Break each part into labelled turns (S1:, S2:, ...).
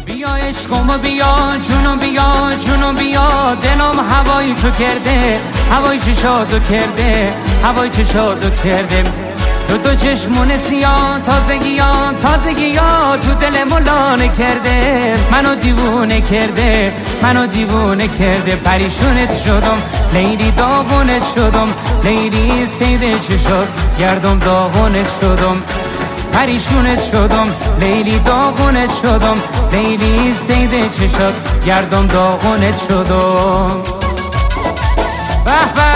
S1: بیا عشقم بیا جونو بیا جونو بیا دلم هوای تو کرده هوای چشاتو کرده هوای چشاتو کرده دو چشمون سیاه تازگی ها تو دل ملانه کرده منو دیوونه کرده منو دیوونه کرده پریشونت شدم لیلی داغونت شدم لیلی سیده چشات گردم داغونت شدم پریشونت شدم لیلی داغونت شدم لیلی سیده چشات گردم داغونت شدم به به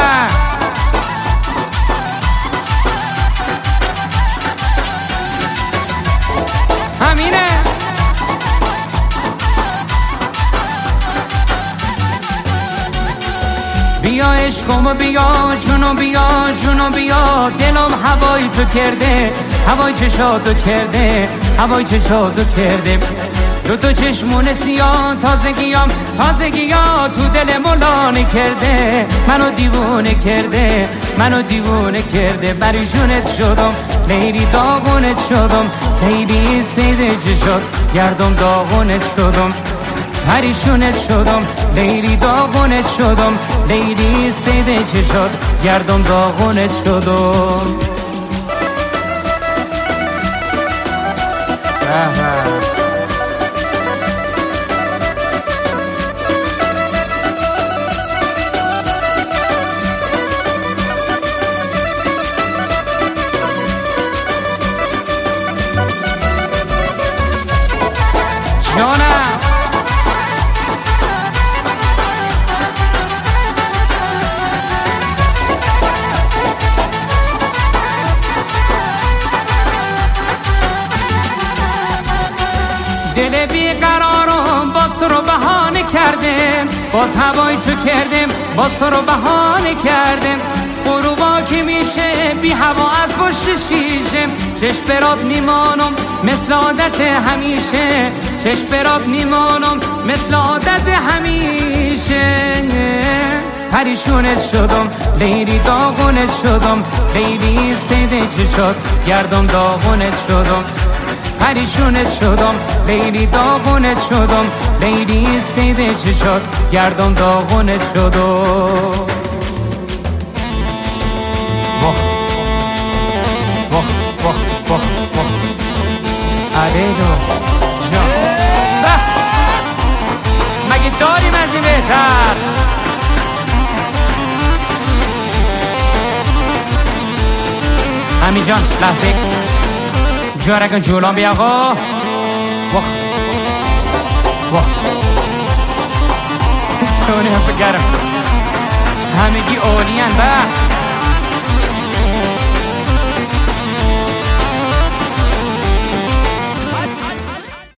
S1: همینه بیا عشقم بیا جونو بیا جونو بیا دلم هوای تو کرده هوای چشاتو کرده هوای چشاتو کرده دو چشمون سیاه تازگی ها تو دل ملانه کرده منو دیوونه کرده منو دیوونه کرده پریشونت شدم لیلی داغونت شدم لیلی سیده چشات گردم داغونت شدم پریشونت شدم لیلی داغونت شدم لیلی سیده چشات گردم داغونت شدم جانم دل بیقرارم باز تو رو بهانه کردم باز هوای تو کردم باز تو رو بهانه کردم غروبا که میشه بی هوا از پشت شیشم چشم برات میمانم مثل عادت همیشه چشم برات میمانم مثل عادت همیشه پریشونت شدم لیلی داغونت شدم لیلی سیده چشات گردم داغونت شدم پریشونت شدم لیلی داغونت شدم لیلی سیده چشات گردم داغونت شدم علیدو جان مگه داریم از این بهتر امی جان لحظه جارکن جولان بیا آقا چونه هم بگرم همگی اولیان